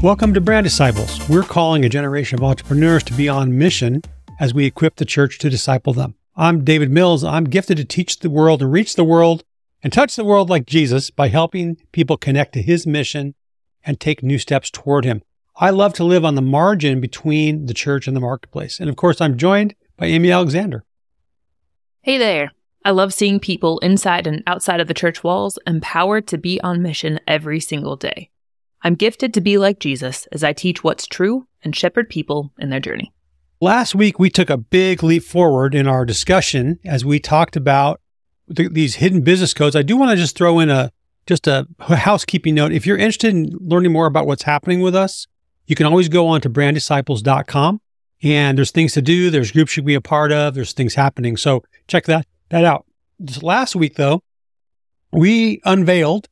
Welcome to Brand Disciples. We're calling a generation of entrepreneurs to be on mission as we equip the church to disciple them. I'm David Mills. I'm gifted to teach the world and reach the world and touch the world like Jesus by helping people connect to his mission and take new steps toward him. I love to live on the margin between the church and the marketplace. And of course, I'm joined by Amy Alexander. Hey there. I love seeing people inside and outside of the church walls empowered to be on mission every single day. I'm gifted to be like Jesus as I teach what's true and shepherd people in their journey. Last week, we took a big leap forward in our discussion as we talked about these hidden business codes. I do want to just throw in a housekeeping note. If you're interested in learning more about what's happening with us, you can always go on to branddisciples.com, and there's things to do. There's groups you can be a part of. There's things happening. So check that out. This last week, though, we unveiled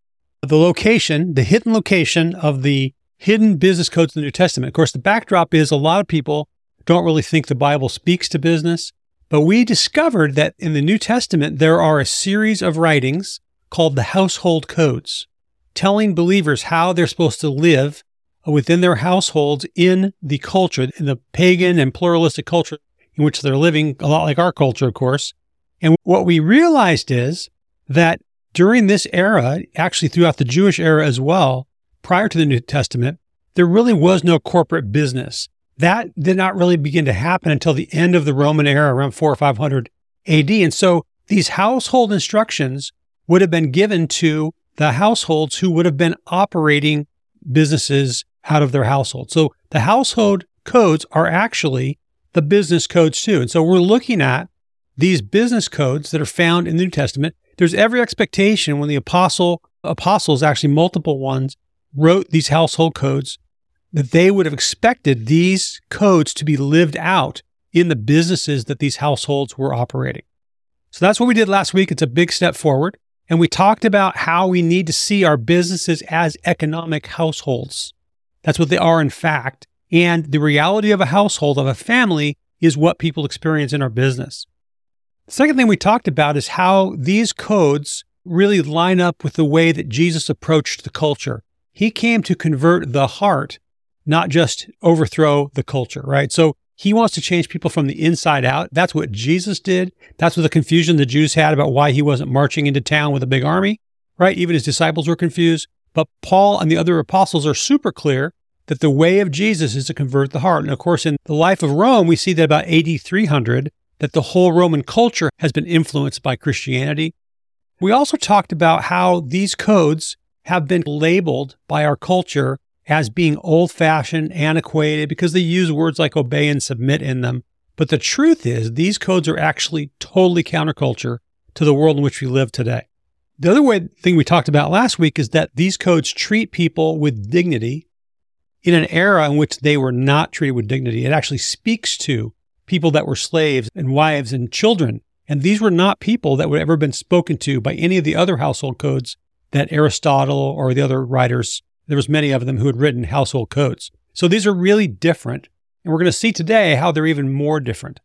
the hidden location of the hidden business codes in the New Testament. Of course, the backdrop is a lot of people don't really think the Bible speaks to business, but we discovered that in the New Testament, there are a series of writings called the household codes, telling believers how they're supposed to live within their households in the culture, in the pagan and pluralistic culture in which they're living, a lot like our culture, of course. And what we realized is that during this era, actually throughout the Jewish era as well, prior to the New Testament, there really was no corporate business. That did not really begin to happen until the end of the Roman era, around 400 or 500 AD. And so these household instructions would have been given to the households who would have been operating businesses out of their household. So the household codes are actually the business codes too. And so we're looking at these business codes that are found in the New Testament. There's every expectation when the apostles, actually multiple ones, wrote these household codes, that they would have expected these codes to be lived out in the businesses that these households were operating. So that's what we did last week. It's a big step forward. And we talked about how we need to see our businesses as economic households. That's what they are, in fact. And the reality of a household, of a family, is what people experience in our business. The second thing we talked about is how these codes really line up with the way that Jesus approached the culture. He came to convert the heart, not just overthrow the culture, right? So he wants to change people from the inside out. That's what Jesus did. That's what the confusion the Jews had about why he wasn't marching into town with a big army, right? Even his disciples were confused. But Paul and the other apostles are super clear that the way of Jesus is to convert the heart. And of course, in the life of Rome, we see that about AD 300, that the whole Roman culture has been influenced by Christianity. We also talked about how these codes have been labeled by our culture as being old-fashioned, antiquated, because they use words like obey and submit in them. But the truth is, these codes are actually totally counterculture to the world in which we live today. The other thing we talked about last week is that these codes treat people with dignity in an era in which they were not treated with dignity. It actually speaks to people that were slaves and wives and children. And these were not people that would ever been spoken to by any of the other household codes that Aristotle or the other writers, there was many of them who had written household codes. So these are really different. And we're going to see today how they're even more different.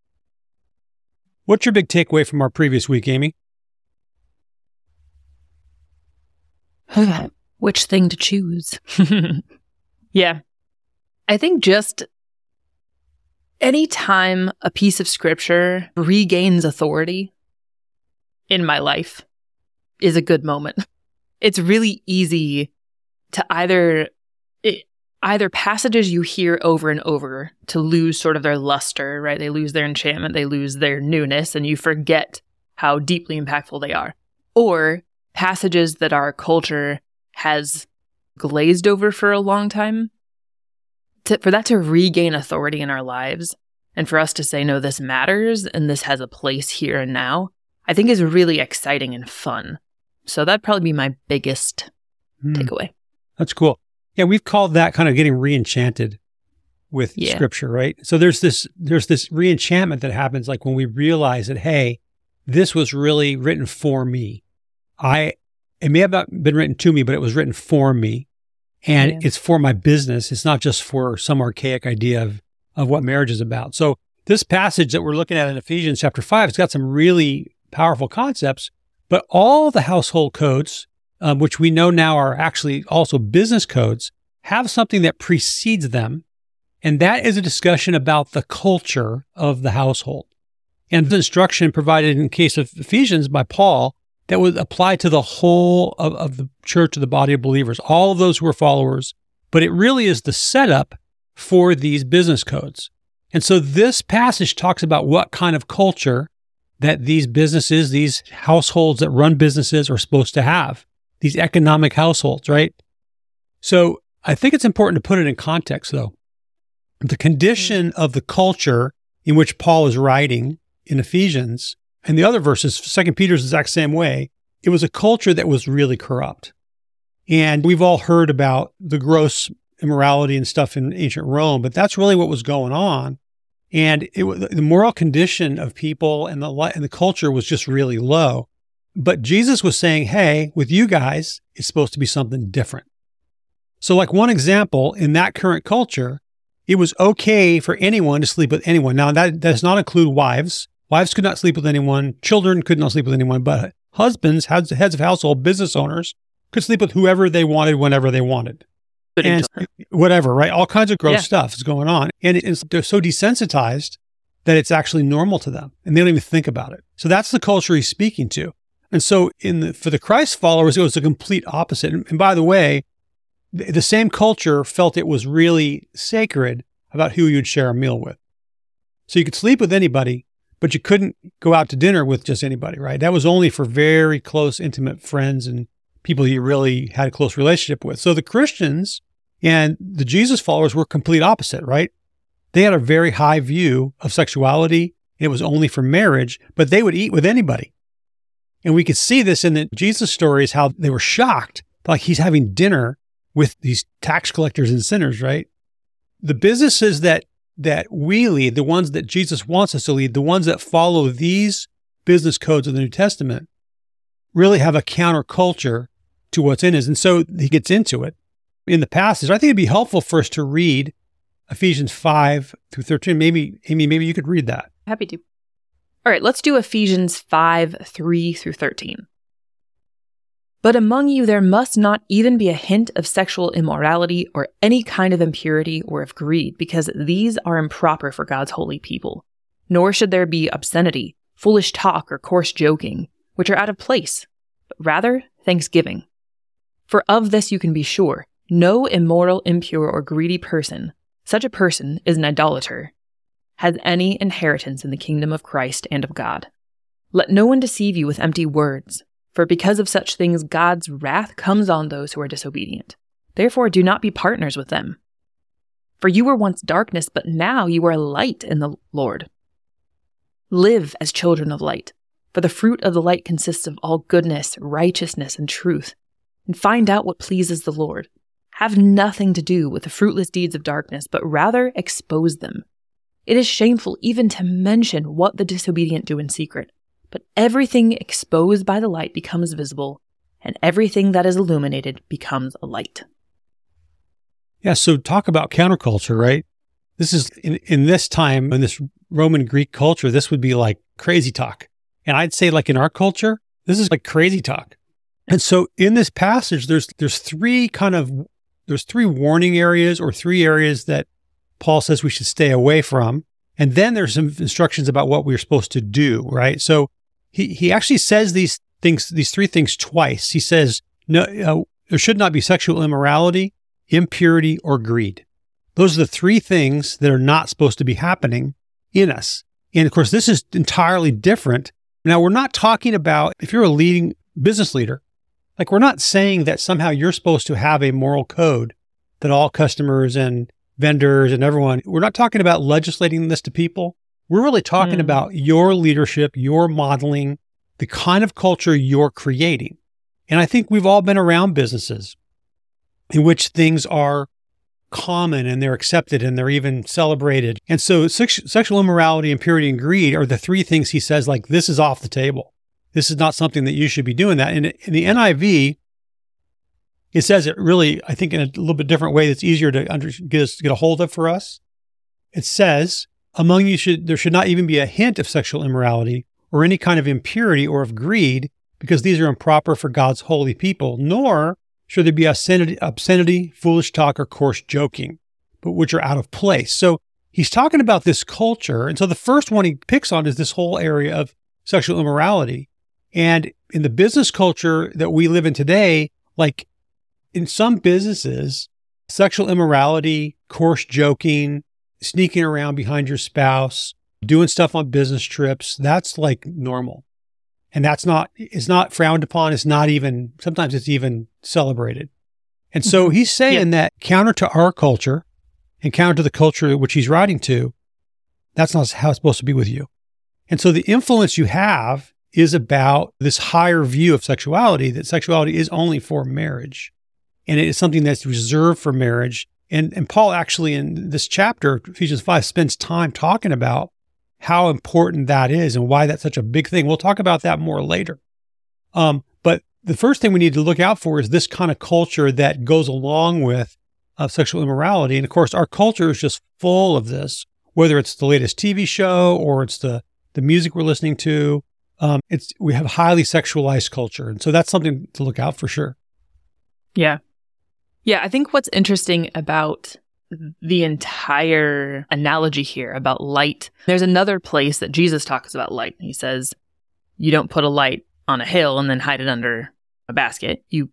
What's your big takeaway from our previous week, Amy? Which thing to choose? Yeah. I think just anytime a piece of scripture regains authority in my life is a good moment. It's really easy to either passages you hear over and over to lose sort of their luster, right? They lose their enchantment, they lose their newness, and you forget how deeply impactful they are. Or passages that our culture has glazed over for a long time, for that to regain authority in our lives and for us to say, no, this matters and this has a place here and now, I think is really exciting and fun. So that'd probably be my biggest takeaway. That's cool. Yeah, we've called that kind of getting re-enchanted with scripture, right? So there's this re-enchantment that happens like when we realize that, hey, this was really written for me. It may have not been written to me, but it was written for me. And it's for my business. It's not just for some archaic idea of what marriage is about. So this passage that we're looking at in Ephesians chapter 5, it's got some really powerful concepts, but all the household codes, which we know now are actually also business codes, have something that precedes them, and that is a discussion about the culture of the household. And the instruction provided in case of Ephesians by Paul that would apply to the whole of the church, of the body of believers, all of those who are followers. But it really is the setup for these business codes. And so this passage talks about what kind of culture that these businesses, these households that run businesses are supposed to have, these economic households, right? So I think it's important to put it in context, though. The condition of the culture in which Paul is writing in Ephesians, and the other verses, 2 Peter's the exact same way, it was a culture that was really corrupt. And we've all heard about the gross immorality and stuff in ancient Rome, but that's really what was going on. And the moral condition of people and the culture was just really low. But Jesus was saying, hey, with you guys, it's supposed to be something different. So like one example, in that current culture, it was okay for anyone to sleep with anyone. Now, that does not include wives. Wives could not sleep with anyone. Children could not sleep with anyone. But husbands, heads of household, business owners, could sleep with whoever they wanted, whenever they wanted. And whatever, right? All kinds of gross stuff is going on. And they're so desensitized that it's actually normal to them. And they don't even think about it. So that's the culture he's speaking to. And so for the Christ followers, it was the complete opposite. And by the way, the same culture felt it was really sacred about who you'd share a meal with. So you could sleep with anybody, but you couldn't go out to dinner with just anybody, right? That was only for very close, intimate friends and people you really had a close relationship with. So the Christians and the Jesus followers were complete opposite, right? They had a very high view of sexuality. It was only for marriage, but they would eat with anybody. And we could see this in the Jesus stories, how they were shocked, like he's having dinner with these tax collectors and sinners, right? The businesses that we lead, the ones that Jesus wants us to lead, the ones that follow these business codes of the New Testament, really have a counterculture to what's in it. And so he gets into it in the passage. I think it'd be helpful for us to read Ephesians 5 through 13. Maybe, Amy, you could read that. Happy to. All right, let's do Ephesians 5, 3 through 13. But among you there must not even be a hint of sexual immorality or any kind of impurity or of greed, because these are improper for God's holy people. Nor should there be obscenity, foolish talk, or coarse joking, which are out of place, but rather thanksgiving. For of this you can be sure, no immoral, impure, or greedy person, such a person is an idolater, has any inheritance in the kingdom of Christ and of God. Let no one deceive you with empty words, for because of such things God's wrath comes on those who are disobedient. Therefore do not be partners with them. For you were once darkness, but now you are light in the Lord. Live as children of light, for the fruit of the light consists of all goodness, righteousness, and truth. And find out what pleases the Lord. Have nothing to do with the fruitless deeds of darkness, but rather expose them. It is shameful even to mention what the disobedient do in secret. But everything exposed by the light becomes visible, and everything that is illuminated becomes a light. Yeah, so talk about counterculture, right? This is, in this time, in this Roman Greek culture, this would be like crazy talk. And I'd say like in our culture, this is like crazy talk. And so in this passage, there's three warning areas or three areas that Paul says we should stay away from. And then there's some instructions about what we're supposed to do, right? So he actually says these three things twice. He says, no, there should not be sexual immorality, impurity, or greed. Those are the three things that are not supposed to be happening in us. And of course, this is entirely different. Now, we're not talking about, if you're a leading business leader, like we're not saying that somehow you're supposed to have a moral code that all customers and vendors and everyone, we're not talking about legislating this to people. We're really talking about your leadership, your modeling, the kind of culture you're creating. And I think we've all been around businesses in which things are common and they're accepted and they're even celebrated. And so sexual immorality, impurity, and greed are the three things he says, like, this is off the table. This is not something that you should be doing that. And in the NIV, it says it really, I think, in a little bit different way that's easier to get a hold of for us. It says, among you there should not even be a hint of sexual immorality or any kind of impurity or of greed, because these are improper for God's holy people, nor Should there be obscenity, foolish talk, or coarse joking, but which are out of place? So he's talking about this culture. And so the first one he picks on is this whole area of sexual immorality. And in the business culture that we live in today, like in some businesses, sexual immorality, coarse joking, sneaking around behind your spouse, doing stuff on business trips, that's like normal. And it's not frowned upon. It's not even, sometimes it's even celebrated. And so he's saying that counter to our culture and counter to the culture which he's writing to, that's not how it's supposed to be with you. And so the influence you have is about this higher view of sexuality, that sexuality is only for marriage. And it is something that's reserved for marriage. And Paul actually in this chapter, Ephesians 5, spends time talking about how important that is and why that's such a big thing. We'll talk about that more later. But the first thing we need to look out for is this kind of culture that goes along with sexual immorality. And of course, our culture is just full of this, whether it's the latest TV show or it's the music we're listening to. We have highly sexualized culture. And so that's something to look out for sure. Yeah. Yeah, I think what's interesting about the entire analogy here about light, there's another place that Jesus talks about light. He says, you don't put a light on a hill and then hide it under a basket. You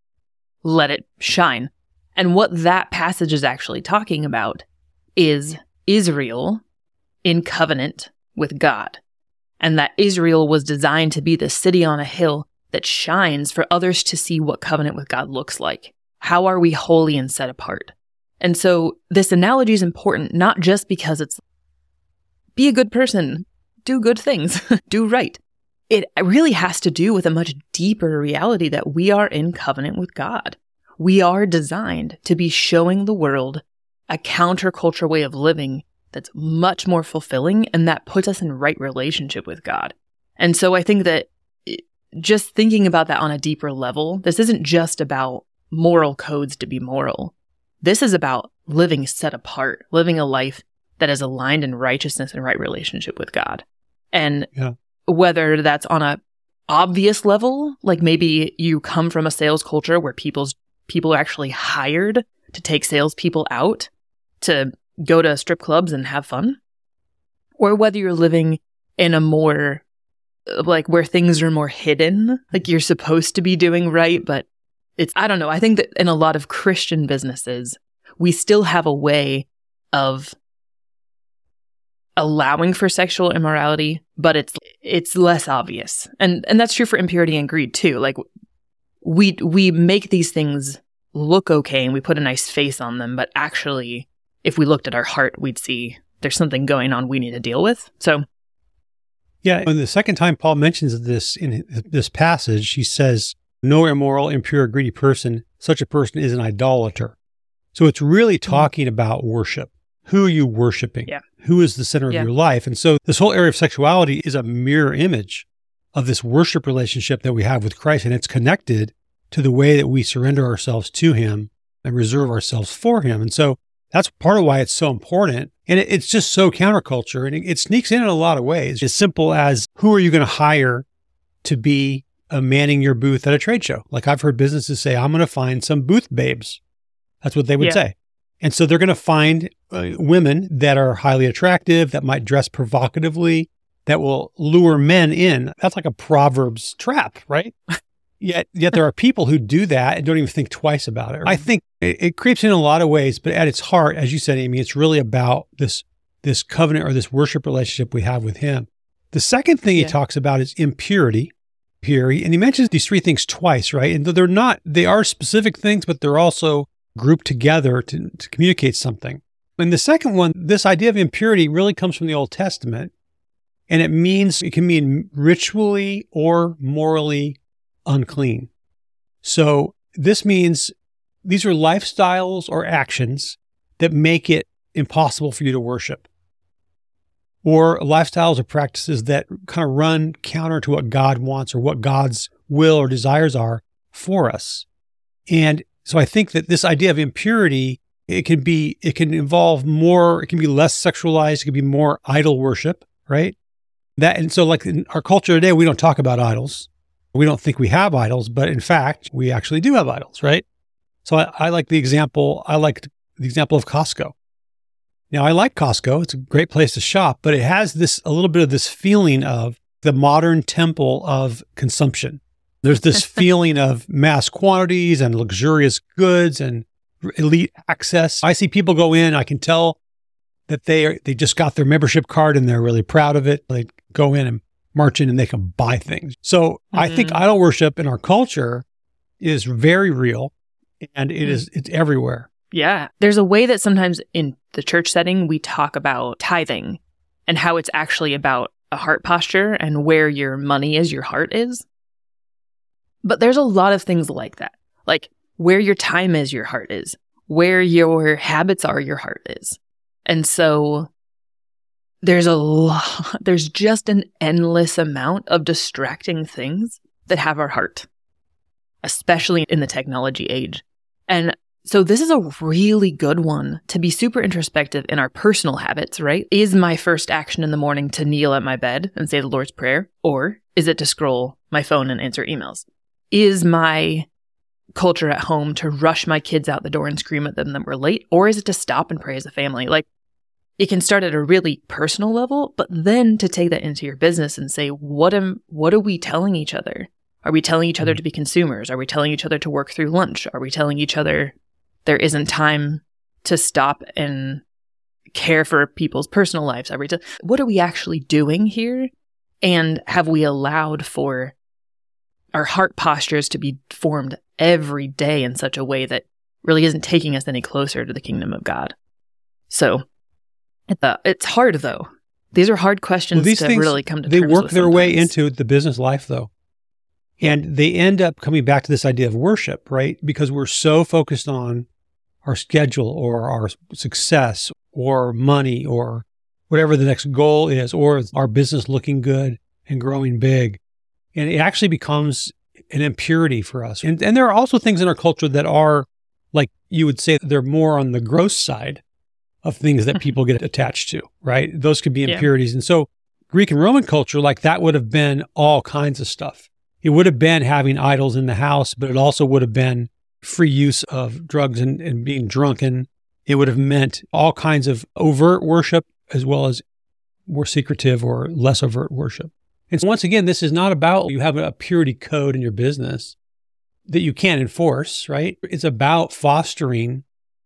let it shine. And what that passage is actually talking about is Israel in covenant with God. And that Israel was designed to be the city on a hill that shines for others to see what covenant with God looks like. How are we holy and set apart? And so this analogy is important, not just because it's be a good person, do good things, do right. It really has to do with a much deeper reality that we are in covenant with God. We are designed to be showing the world a counterculture way of living that's much more fulfilling and that puts us in right relationship with God. And so I think that just thinking about that on a deeper level, this isn't just about moral codes to be moral. This is about living set apart, living a life that is aligned in righteousness and right relationship with God. And whether that's on a obvious level, like maybe you come from a sales culture where people are actually hired to take salespeople out to go to strip clubs and have fun, or whether you're living in a more like where things are more hidden, like you're supposed to be doing right, but I don't know. I think that in a lot of Christian businesses, we still have a way of allowing for sexual immorality, but it's less obvious. And that's true for impurity and greed too. Like we make these things look okay and we put a nice face on them, but actually, if we looked at our heart, we'd see there's something going on we need to deal with. So yeah, and the second time Paul mentions this in this passage, he says, no immoral, impure, greedy person, such a person is an idolater. So it's really talking about worship. Who are you worshiping? Yeah. Who is the center of your life? And so this whole area of sexuality is a mirror image of this worship relationship that we have with Christ. And it's connected to the way that we surrender ourselves to him and reserve ourselves for him. And so that's part of why it's so important. And it's just so counterculture. And it sneaks in a lot of ways. As simple as who are you going to hire to be manning your booth at a trade show? Like I've heard businesses say, I'm going to find some booth babes. That's what they would say. And so they're going to find women that are highly attractive, that might dress provocatively, that will lure men in. That's like a Proverbs trap, right? Yet there are people who do that and don't even think twice about it. I think it creeps in a lot of ways, but at its heart, as you said, Amy, it's really about this covenant or this worship relationship we have with him. The second thing he talks about is impurity. And he mentions these three things twice, right? And they are specific things, but they're also grouped together to communicate something. And the second one, this idea of impurity really comes from the Old Testament. And it can mean ritually or morally unclean. So this means these are lifestyles or actions that make it impossible for you to worship. Or lifestyles or practices that kind of run counter to what God wants or what God's will or desires are for us. And so I think that this idea of impurity, it can involve more, it can be less sexualized, it can be more idol worship, right? And so like in our culture today, we don't talk about idols. We don't think we have idols, but in fact, we actually do have idols, right? So I like the example. I like the example of Costco. Now, I like Costco. It's a great place to shop, but it has a little bit of this feeling of the modern temple of consumption. There's this feeling of mass quantities and luxurious goods and elite access. I see people go in, I can tell that they just got their membership card and they're really proud of it. They go in and march in and they can buy things. So I think idol worship in our culture is very real, and it's everywhere. Yeah. There's a way that sometimes in the church setting, we talk about tithing and how it's actually about a heart posture and where your money is, your heart is. But there's a lot of things like that, like where your time is, your heart is, where your habits are, your heart is. And so there's just an endless amount of distracting things that have our heart, especially in the technology age. And so this is a really good one to be super introspective in our personal habits, right? Is my first action in the morning to kneel at my bed and say the Lord's Prayer? Or is it to scroll my phone and answer emails? Is my culture at home to rush my kids out the door and scream at them that we're late? Or is it to stop and pray as a family? Like, it can start at a really personal level, but then to take that into your business and say, what are we telling each other? Are we telling each other to be consumers? Are we telling each other to work through lunch? Are we telling each other there isn't time to stop and care for people's personal lives? What are we actually doing here? And have we allowed for our heart postures to be formed every day in such a way that really isn't taking us any closer to the kingdom of God? So it's hard, though. These are hard questions to really come to terms with. They work their way into the business life, though. And they end up coming back to this idea of worship, right? Because we're so focused on our schedule or our success or money or whatever the next goal is, or our business looking good and growing big. And it actually becomes an impurity for us. And there are also things in our culture that are, like you would say, they're more on the gross side of things that people get attached to, right? Those could be impurities. And so Greek and Roman culture, like that would have been all kinds of stuff. It would have been having idols in the house, but it also would have been free use of drugs and being drunken. It would have meant all kinds of overt worship as well as more secretive or less overt worship. And so once again, this is not about you have a purity code in your business that you can't enforce, right? It's about fostering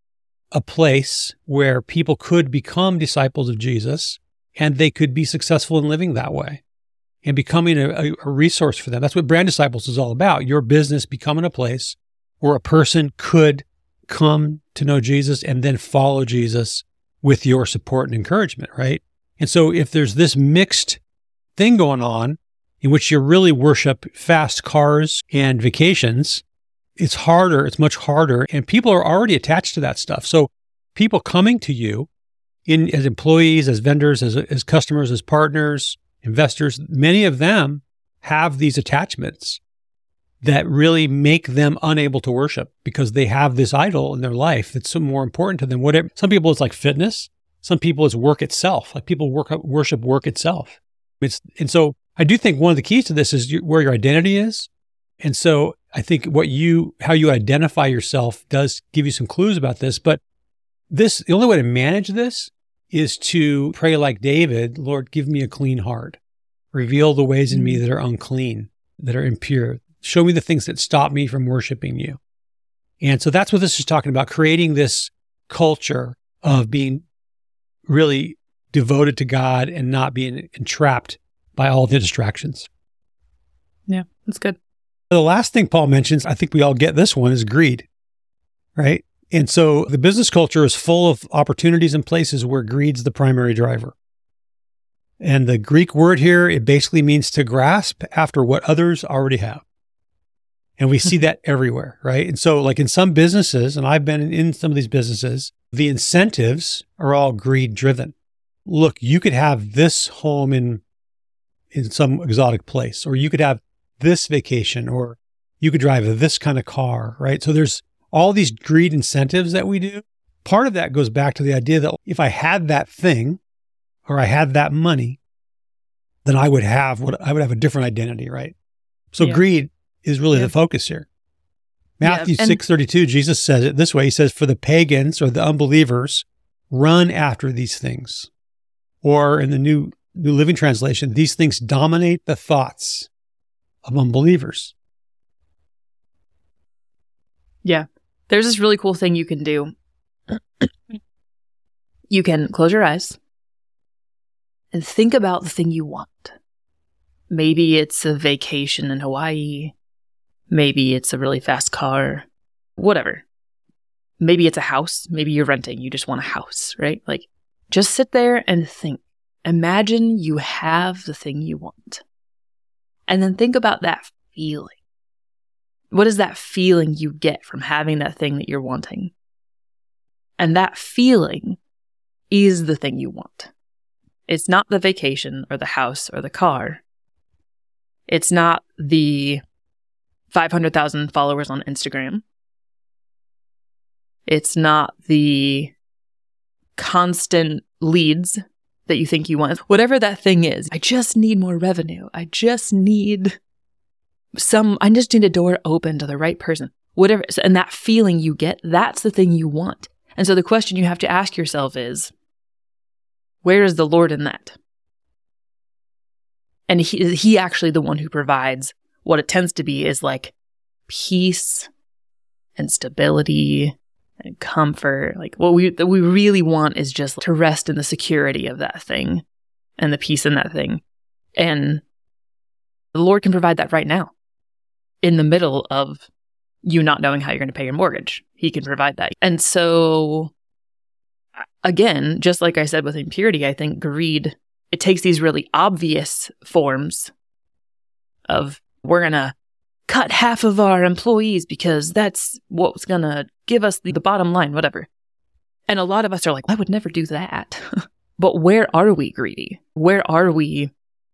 a place where people could become disciples of Jesus and they could be successful in living that way and becoming a resource for them. That's what Brand Disciples is all about. Your business becoming a place where a person could come to know Jesus and then follow Jesus with your support and encouragement, right? And so if there's this mixed thing going on in which you really worship fast cars and vacations, it's much harder, and people are already attached to that stuff. So people coming to you as employees, as vendors, as customers, as partners, investors, many of them have these attachments that really make them unable to worship because they have this idol in their life that's so more important to them. Some people it's like fitness. Some people it's work itself. Like people worship work itself. And so I do think one of the keys to this is where your identity is. And so I think how you identify yourself does give you some clues about this. But the only way to manage this is to pray like David, Lord, give me a clean heart. Reveal the ways in me that are unclean, that are impure. Show me the things that stop me from worshiping you. And so that's what this is talking about, creating this culture of being really devoted to God and not being entrapped by all the distractions. Yeah, that's good. The last thing Paul mentions, I think we all get this one, is greed, right? And so the business culture is full of opportunities and places where greed's the primary driver. And the Greek word here, it basically means to grasp after what others already have. And we see that everywhere, right? And so like in some businesses, and I've been in some of these businesses, the incentives are all greed driven. Look, you could have this home in some exotic place, or you could have this vacation, or you could drive this kind of car, right? So there's all these greed incentives that we do. Part of that goes back to the idea that if I had that thing, or I had that money, then I would have a different identity, right? So greed is really the focus here. Matthew 6:32, Jesus says it this way. He says, for the pagans or the unbelievers, run after these things. Or in the New Living Translation, these things dominate the thoughts of unbelievers. Yeah. There's this really cool thing you can do. You can close your eyes and think about the thing you want. Maybe it's a vacation in Hawaii. Maybe it's a really fast car. Whatever. Maybe it's a house. Maybe you're renting. You just want a house, right? Like, just sit there and think. Imagine you have the thing you want. And then think about that feeling. What is that feeling you get from having that thing that you're wanting? And that feeling is the thing you want. It's not the vacation or the house or the car. It's not the 500,000 followers on Instagram. It's not the constant leads that you think you want. Whatever that thing is, I just need more revenue. I just need a door open to the right person. Whatever. And that feeling you get, that's the thing you want. And so the question you have to ask yourself is, where is the Lord in that? And he actually the one who provides what it tends to be is like peace and stability and comfort. Like what we really want is just to rest in the security of that thing and the peace in that thing. And the Lord can provide that right now in the middle of you not knowing how you're going to pay your mortgage. He can provide that. And so again, just like I said with impurity, I think greed, it takes these really obvious forms of we're going to cut half of our employees because that's what's going to give us the bottom line, whatever. And a lot of us are like, I would never do that. But where are we greedy? Where are we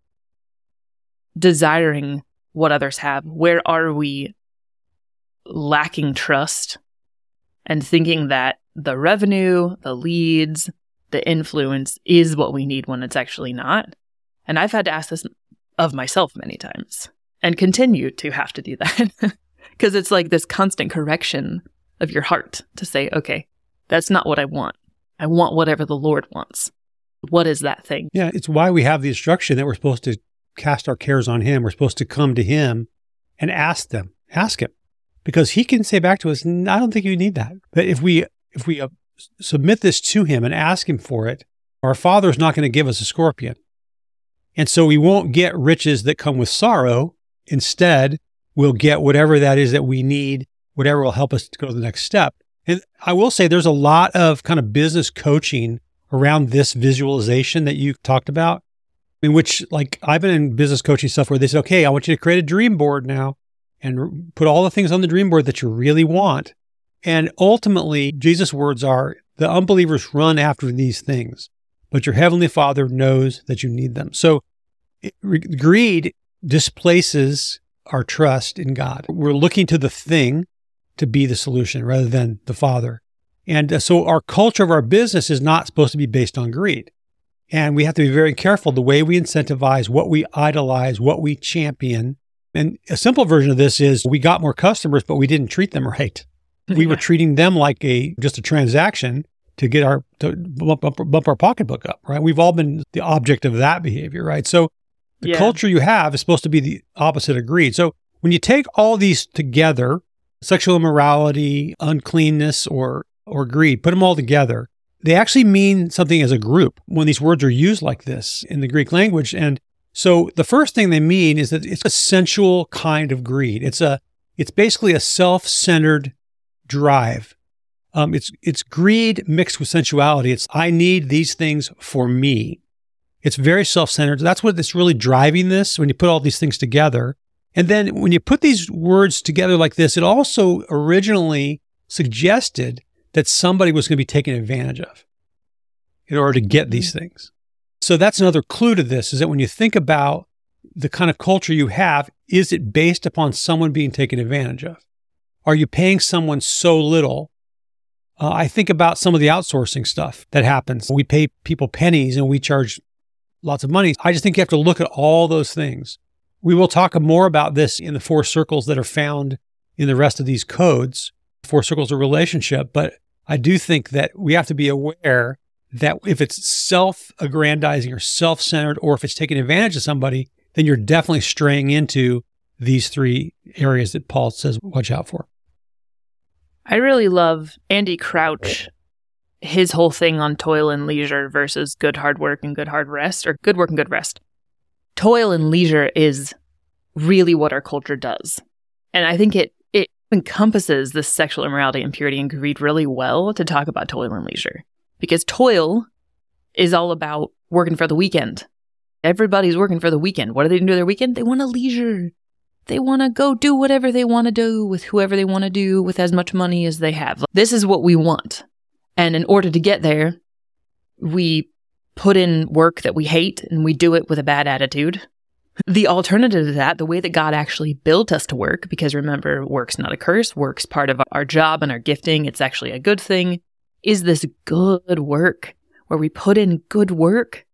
desiring what others have? Where are we lacking trust and thinking that the revenue, the leads, the influence is what we need when it's actually not? And I've had to ask this of myself many times and continue to have to do that because it's like this constant correction of your heart to say, okay, that's not what I want. I want whatever the Lord wants. What is that thing? Yeah, it's why we have the instruction that we're supposed to cast our cares on Him. We're supposed to come to Him and ask Him, because He can say back to us, I don't think you need that. But if we submit this to Him and ask Him for it, our Father's not going to give us a scorpion. And so we won't get riches that come with sorrow. Instead, we'll get whatever that is that we need, whatever will help us to go to the next step. And I will say there's a lot of kind of business coaching around this visualization that you talked about, in which, like, I've been in business coaching stuff where they say, okay, I want you to create a dream board now and put all the things on the dream board that you really want. And ultimately, Jesus' words are, the unbelievers run after these things, but your heavenly Father knows that you need them. So greed displaces our trust in God. We're looking to the thing to be the solution rather than the Father. And so our culture of our business is not supposed to be based on greed. And we have to be very careful the way we incentivize, what we idolize, what we champion. And a simple version of this is we got more customers, but we didn't treat them right. We were treating them like just a transaction to get to bump our pocketbook up, right? We've all been the object of that behavior, right? So the culture you have is supposed to be the opposite of greed. So when you take all these together, sexual immorality, uncleanness, or greed, put them all together, they actually mean something as a group when these words are used like this in the Greek language. And so the first thing they mean is that it's a sensual kind of greed. It's basically a self-centered drive. It's greed mixed with sensuality. It's, I need these things for me. It's very self-centered. That's what it's really driving this when you put all these things together. And then when you put these words together like this, it also originally suggested that somebody was going to be taken advantage of in order to get these things. So that's another clue to this, is that when you think about the kind of culture you have, is it based upon someone being taken advantage of? Are you paying someone so little? I think about some of the outsourcing stuff that happens. We pay people pennies and we charge lots of money. I just think you have to look at all those things. We will talk more about this in the 4 circles that are found in the rest of these codes, four circles of relationship. But I do think that we have to be aware that if it's self-aggrandizing or self-centered, or if it's taking advantage of somebody, then you're definitely straying into these three areas that Paul says, watch out for. I really love Andy Crouch, his whole thing on toil and leisure versus good hard work and good hard rest, or good work and good rest. Toil and leisure is really what our culture does. And I think it encompasses this sexual immorality, impurity, and greed really well to talk about toil and leisure. Because toil is all about working for the weekend. Everybody's working for the weekend. What do they do their weekend? They want to leisure. They want to go do whatever they want to do with whoever they want to do with as much money as they have. This is what we want. And in order to get there, we put in work that we hate and we do it with a bad attitude. The alternative to that, the way that God actually built us to work, because remember, work's not a curse, work's part of our job and our gifting, it's actually a good thing, is this good work where we put in good work.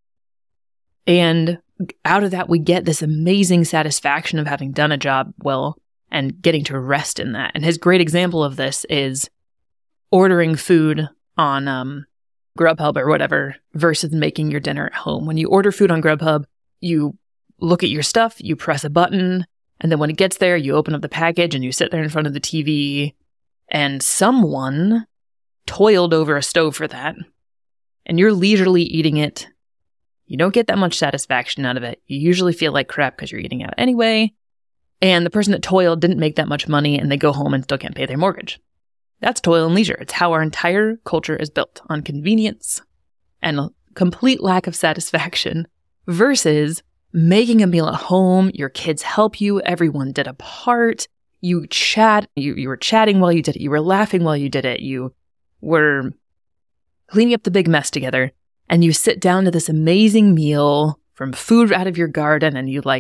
And out of that, we get this amazing satisfaction of having done a job well and getting to rest in that. And his great example of this is ordering food on Grubhub or whatever versus making your dinner at home. When you order food on Grubhub, you look at your stuff, you press a button, and then when it gets there, you open up the package and you sit there in front of the TV, and someone toiled over a stove for that, and you're leisurely eating it. You don't get that much satisfaction out of it. You usually feel like crap because you're eating out anyway, and the person that toiled didn't make that much money, and they go home and still can't pay their mortgage. That's toil and leisure. It's how our entire culture is built, on convenience and a complete lack of satisfaction versus making a meal at home. Your kids help you. Everyone did a part. You chat. You were chatting while you did it. You were laughing while you did it. You were cleaning up the big mess together. And you sit down to this amazing meal from food out of your garden, and you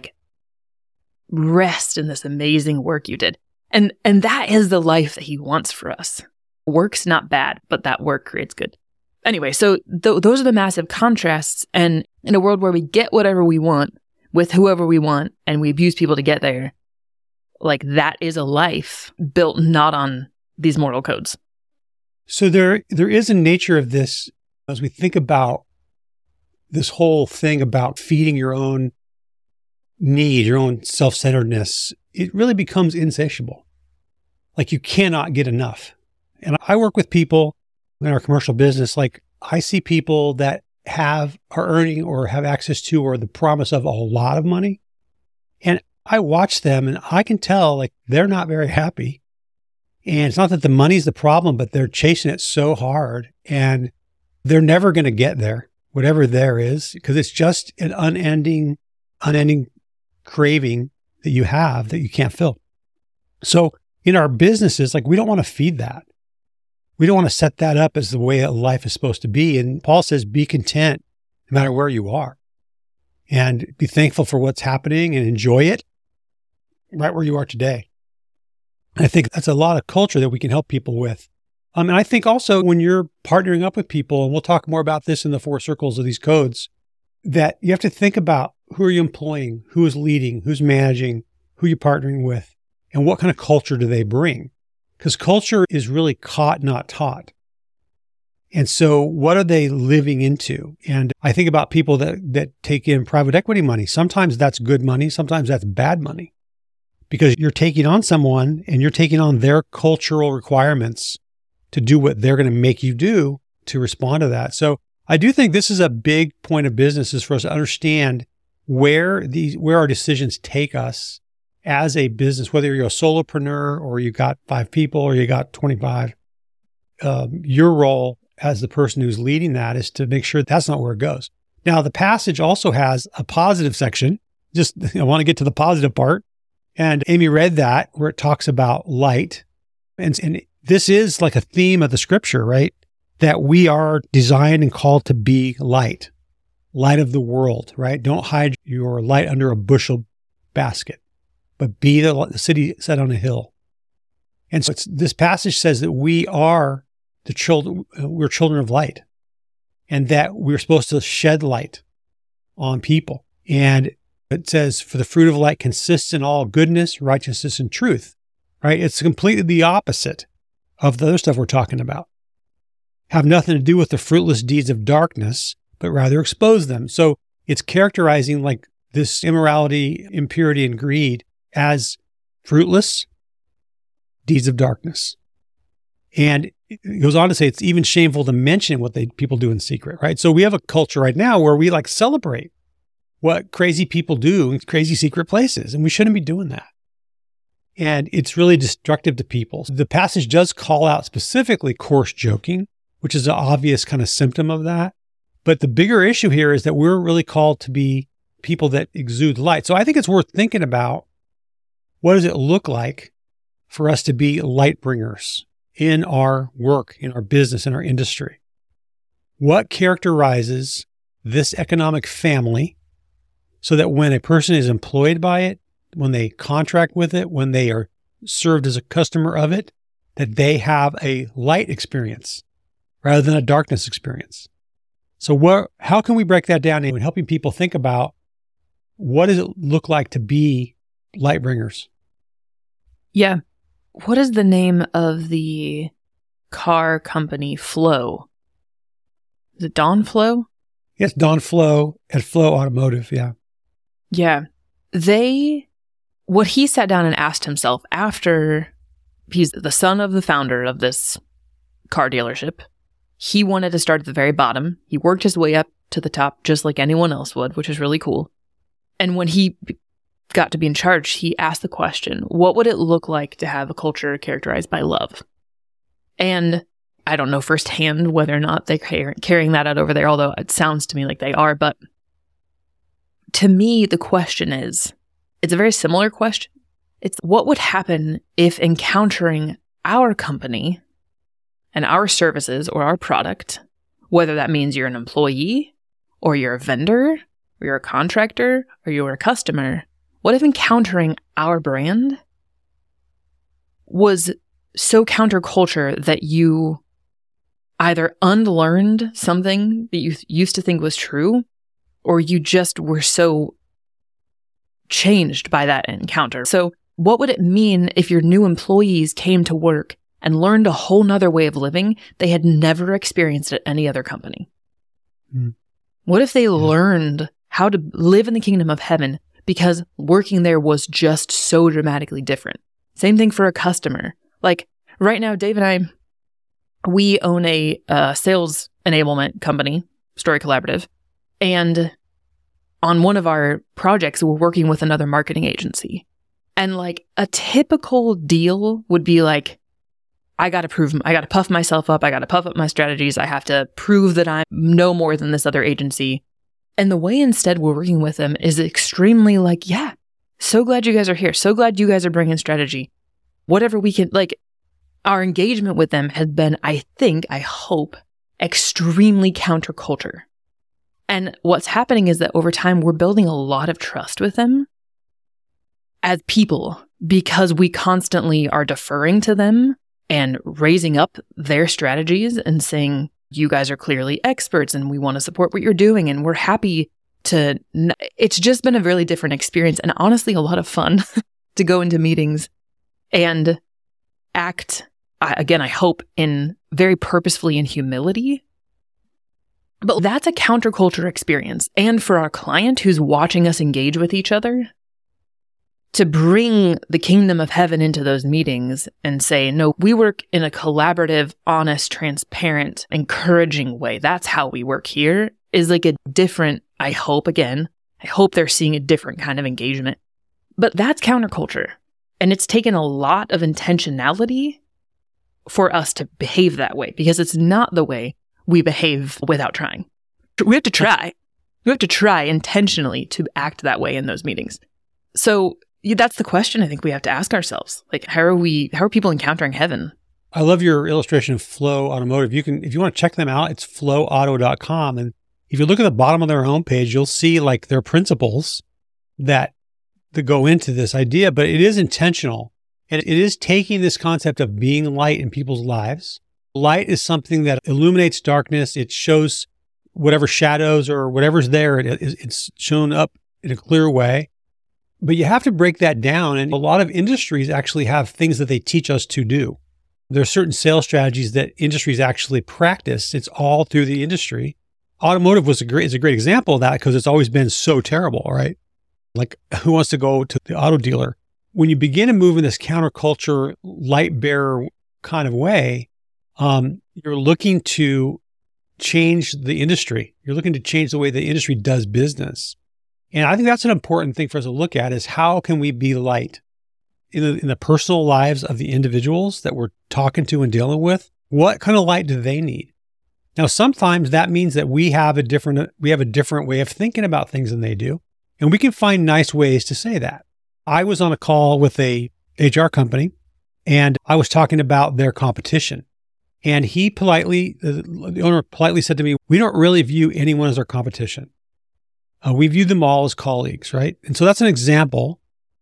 rest in this amazing work you did. And that is the life that he wants for us. Work's not bad, but that work creates good. Anyway, so those are the massive contrasts. And in a world where we get whatever we want with whoever we want, and we abuse people to get there, that is a life built not on these moral codes. So there is a nature of this as we think about this whole thing about feeding your own need, your own self-centeredness. It really becomes insatiable. You cannot get enough. And I work with people in our commercial business. I see people that are earning or have access to or the promise of a lot of money. And I watch them and I can tell they're not very happy. And it's not that the money's the problem, but they're chasing it so hard and they're never going to get there, whatever there is, because it's just an unending craving that you have that you can't fill. So in our businesses, we don't want to feed that. We don't want to set that up as the way life is supposed to be. And Paul says, be content no matter where you are and be thankful for what's happening and enjoy it right where you are today. And I think that's a lot of culture that we can help people with. And I think also when you're partnering up with people, and we'll talk more about this in the four circles of these codes, that you have to think about who are you employing, who is leading, who's managing, who you're partnering with, and what kind of culture do they bring? Because culture is really caught, not taught. And so what are they living into? And I think about people that take in private equity money. Sometimes that's good money. Sometimes that's bad money because you're taking on someone and you're taking on their cultural requirements to do what they're going to make you do to respond to that. So I do think this is a big point of business is for us to understand where our decisions take us as a business, whether you're a solopreneur or you got 5 people or you got 25. Your role as the person who's leading that is to make sure that's not where it goes. Now, the passage also has a positive section. I want to get to the positive part. And Amy read that where it talks about light. And this is like a theme of the scripture, right? That we are designed and called to be light of the world, right? Don't hide your light under a bushel basket, but be the city set on a hill. And so this passage says that we are we're children of light, and that we're supposed to shed light on people. And it says, for the fruit of light consists in all goodness, righteousness, and truth. right? It's completely the opposite of the other stuff we're talking about. Have nothing to do with the fruitless deeds of darkness, but rather expose them. So it's characterizing like this immorality, impurity, and greed as fruitless deeds of darkness. And it goes on to say it's even shameful to mention what people do in secret, right? So we have a culture right now where we like celebrate what crazy people do in crazy secret places, and we shouldn't be doing that. And it's really destructive to people. The passage does call out specifically coarse joking, which is an obvious kind of symptom of that. But the bigger issue here is that we're really called to be people that exude light. So I think it's worth thinking about, what does it look like for us to be light bringers in our work, in our business, in our industry? What characterizes this economic family so that when a person is employed by it, when they contract with it, when they are served as a customer of it, that they have a light experience rather than a darkness experience? So how can we break that down in helping people think about what does it look like to be light bringers? Yeah. What is the name of the car company Flow? Is it Don Flow? Yes, Don Flow at Flow Automotive, yeah. Yeah. What he sat down and asked himself after he's the son of the founder of this car dealership, he wanted to start at the very bottom. He worked his way up to the top just like anyone else would, which is really cool. And when he got to be in charge, he asked the question, what would it look like to have a culture characterized by love? And I don't know firsthand whether or not they're carrying that out over there, although it sounds to me like they are. But to me, the question is, it's a very similar question. It's what would happen if encountering our company and our services or our product, whether that means you're an employee or you're a vendor or you're a contractor or you're a customer, what if encountering our brand was so counterculture that you either unlearned something that you used to think was true, or you just were so changed by that encounter? So what would it mean if your new employees came to work and learned a whole nother way of living they had never experienced at any other company? What if they learned how to live in the kingdom of heaven because working there was just so dramatically different? Same thing for a customer. Like right now, Dave and I, we own a sales enablement company, Story Collaborative. And on one of our projects, we're working with another marketing agency. And like a typical deal would be like, I got to puff myself up. I got to puff up my strategies. I have to prove that I know more than this other agency. And the way instead we're working with them is extremely like, yeah, so glad you guys are here. So glad you guys are bringing strategy. Whatever we can, like, our engagement with them has been, I hope, extremely counterculture. And what's happening is that over time, we're building a lot of trust with them as people because we constantly are deferring to them and raising up their strategies and saying, you guys are clearly experts and we want to support what you're doing. And we're happy to, it's just been a really different experience and honestly, a lot of fun to go into meetings and act, again, I hope, in very purposefully in humility. But that's a counterculture experience. And for our client who's watching us engage with each other, to bring the kingdom of heaven into those meetings and say, no, we work in a collaborative, honest, transparent, encouraging way. That's how we work here, is like a different, I hope they're seeing a different kind of engagement. But that's counterculture. And it's taken a lot of intentionality for us to behave that way because it's not the way we behave without trying. We have to try. We have to try intentionally to act that way in those meetings. So that's the question I think we have to ask ourselves. Like, how are people encountering heaven? I love your illustration of Flow Automotive. If you want to check them out, it's flowauto.com. And if you look at the bottom of their homepage, you'll see like their principles that go into this idea, but it is intentional. And it is taking this concept of being light in people's lives. Light is something that illuminates darkness. It shows whatever shadows or whatever's there. It's shown up in a clear way. But you have to break that down. And a lot of industries actually have things that they teach us to do. There are certain sales strategies that industries actually practice. It's all through the industry. Automotive is a great example of that because it's always been so terrible, right? Like, who wants to go to the auto dealer? When you begin to move in this counterculture, light bearer kind of way, you're looking to change the industry. You're looking to change the way the industry does business. And I think that's an important thing for us to look at is how can we be light in the personal lives of the individuals that we're talking to and dealing with? What kind of light do they need? Now, sometimes that means that we have a different way of thinking about things than they do. And we can find nice ways to say that. I was on a call with a HR company and I was talking about their competition. And the owner politely said to me, we don't really view anyone as our competition. We view them all as colleagues, right? And so that's an example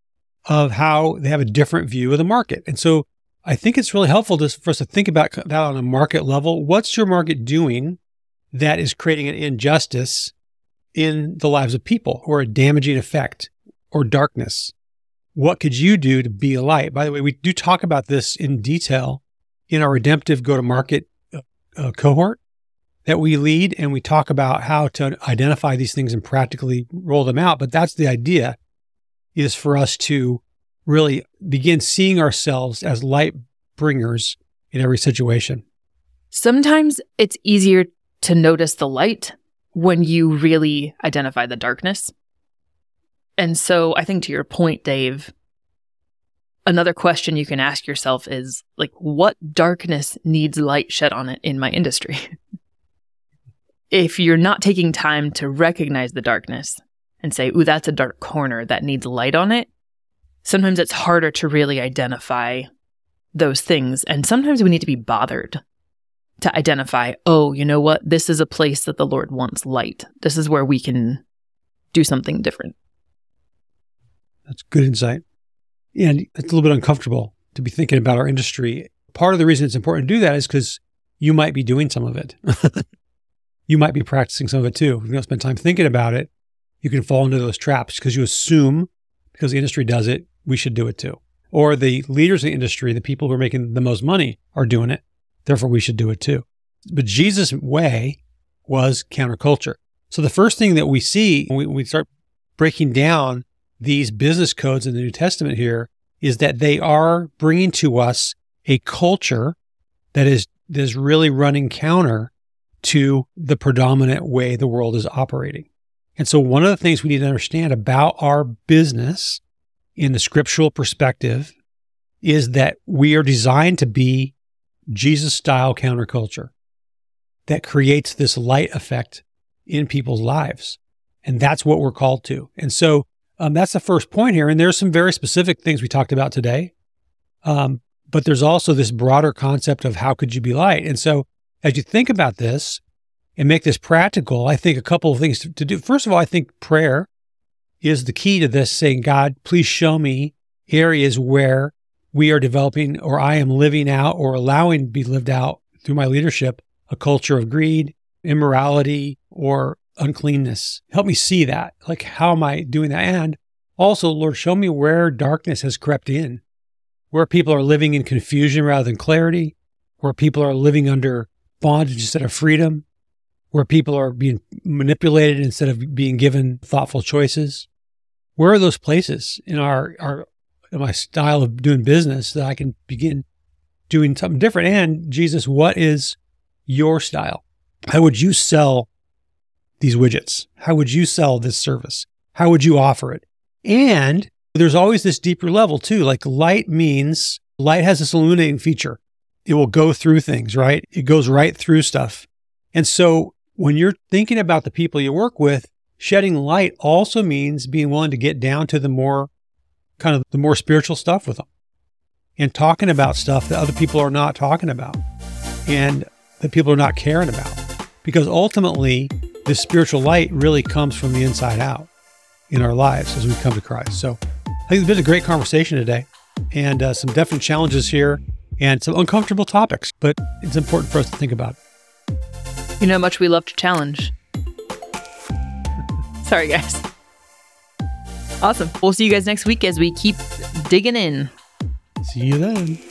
of how they have a different view of the market. And so I think it's really helpful for us to think about that on a market level. What's your market doing that is creating an injustice in the lives of people or a damaging effect or darkness? What could you do to be a light? By the way, we do talk about this in detail in our redemptive go-to-market cohort that we lead, and we talk about how to identify these things and practically roll them out. But that's the idea, is for us to really begin seeing ourselves as light bringers in every situation. Sometimes it's easier to notice the light when you really identify the darkness. And so I think to your point, Dave, another question you can ask yourself is like, what darkness needs light shed on it in my industry? If you're not taking time to recognize the darkness and say, ooh, that's a dark corner that needs light on it, sometimes it's harder to really identify those things. And sometimes we need to be bothered to identify, oh, you know what? This is a place that the Lord wants light. This is where we can do something different. That's good insight. And it's a little bit uncomfortable to be thinking about our industry. Part of the reason it's important to do that is because you might be doing some of it. You might be practicing some of it too. If you don't spend time thinking about it, you can fall into those traps because you assume because the industry does it, we should do it too. Or the leaders in the industry, the people who are making the most money are doing it. Therefore, we should do it too. But Jesus' way was counterculture. So the first thing that we see when we start breaking down these business codes in the New Testament here is that they are bringing to us a culture that is really running counter to the predominant way the world is operating. And so one of the things we need to understand about our business in the scriptural perspective is that we are designed to be Jesus-style counterculture that creates this light effect in people's lives. And that's what we're called to. And so that's the first point here. And there's some very specific things we talked about today. But there's also this broader concept of how could you be light? And so as you think about this and make this practical, I think a couple of things to do. First of all, I think prayer is the key to this, saying, God, please show me areas where we are developing or I am living out or allowing to be lived out through my leadership, a culture of greed, immorality, or uncleanness. Help me see that. Like, how am I doing that? And also, Lord, show me where darkness has crept in, where people are living in confusion rather than clarity, where people are living under bondage instead of freedom, where people are being manipulated instead of being given thoughtful choices. Where are those places in in my style of doing business that I can begin doing something different? And Jesus, what is your style? How would you sell these widgets? How would you sell this service? How would you offer it? And there's always this deeper level too. Like light has this illuminating feature. It will go through things, right? It goes right through stuff. And so when you're thinking about the people you work with, shedding light also means being willing to get down to the more spiritual stuff with them and talking about stuff that other people are not talking about and that people are not caring about. Because ultimately, this spiritual light really comes from the inside out in our lives as we come to Christ. So I think it's been a great conversation today and some definite challenges here and some uncomfortable topics, but it's important for us to think about. You know how much we love to challenge. Sorry, guys. Awesome. We'll see you guys next week as we keep digging in. See you then.